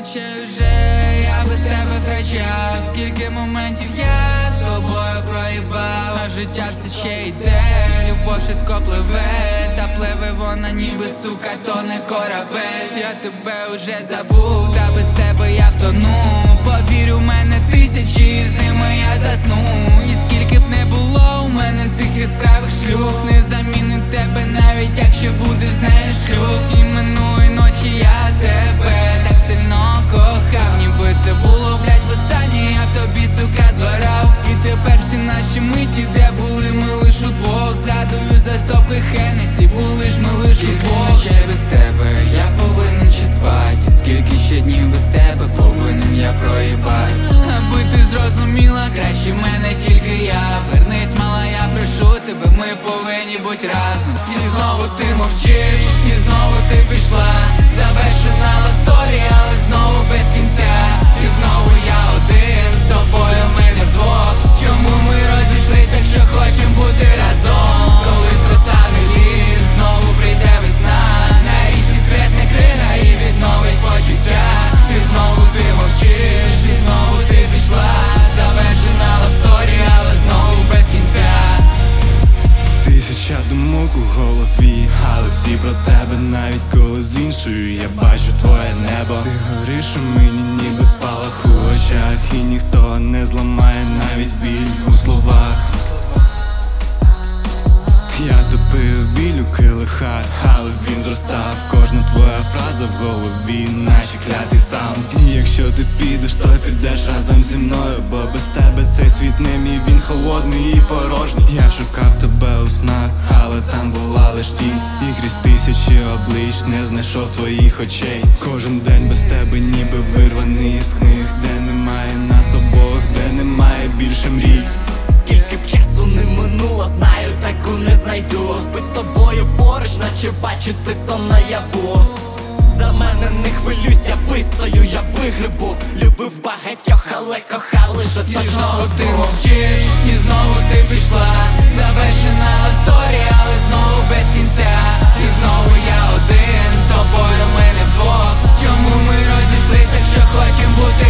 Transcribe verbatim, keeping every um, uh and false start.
ночей вже я без тебе втрачав. Скільки моментів я з тобою проїбав, а життя все ще йде, любов швидко пливе, та пливе вона ніби, сука, то не корабель. Я тебе уже забув, та без тебе я втону. Повір, у мене тисячі, з ними я засну. І скільки б не було у мене тих яскравих шлюх, не замінить тебе навіть якщо буде з нею шлюб. І минулої ночі я тебе так сильно кохав, ніби це було, блять, востаннє, я в тобі, сука, згорав. І тепер всі наші миті, де були ми лиш удвох, згадую за стопки Хеннесі, були ж ми лиш удвох. Скільки ночей без тебе я повинен ще спать, і скільки ще днів без тебе повинен я проїбать. Аби ти зрозуміла, краще мене тільки я. Вернись, мала, я прошу тебе, ми повинні бути разом. І знову ти мовчиш, і знову ти пішла. Завершена лавсторі, але знову без кінця. І знову я один, з тобою ми не вдвох. Чому ми розійшлися, якщо хочем бути разом? Колись розтане ліс, знову прийде весна. На річці скресне крига і відновить почуття. І знову ти мовчиш, і знову ти пішла. Завершена лавсторі, але знову без кінця. Тисяча думок у голові, але всі про тебе, навіть коли з іншою я бачу твоє небо. Ти гориш у мені, ніби спалах у очах, і ніхто не зламає навіть біль у словах. Я топив біль у килихах, але він зростав. Кожна твоя фраза в голові, наче клятий саунд. І якщо ти підеш, то підеш разом зі мною, бо без тебе цей світ не мій, він холодний і порожній. Я шукав тебе у снах, але там була лиш тінь, і крізь тисячі облич не знайшов твоїх очей. Кожен день без тебе ніби вирваний із книг, де немає нас обох, де немає більше мрій. Скільки б часу не минуло, знаю, таку не знайду. Бить з тобою поруч, наче бачити сон наяву. За мене не хвилюйся, вистою, я вигребу. Любив багатьох, але кохав лише точно. І знову ти мовчиш, і знову ти пішла. Завершена лавсторі, але знову без кінця. І знову я один, з тобою ми не вдвох. Чому ми розійшлися, якщо хочем бути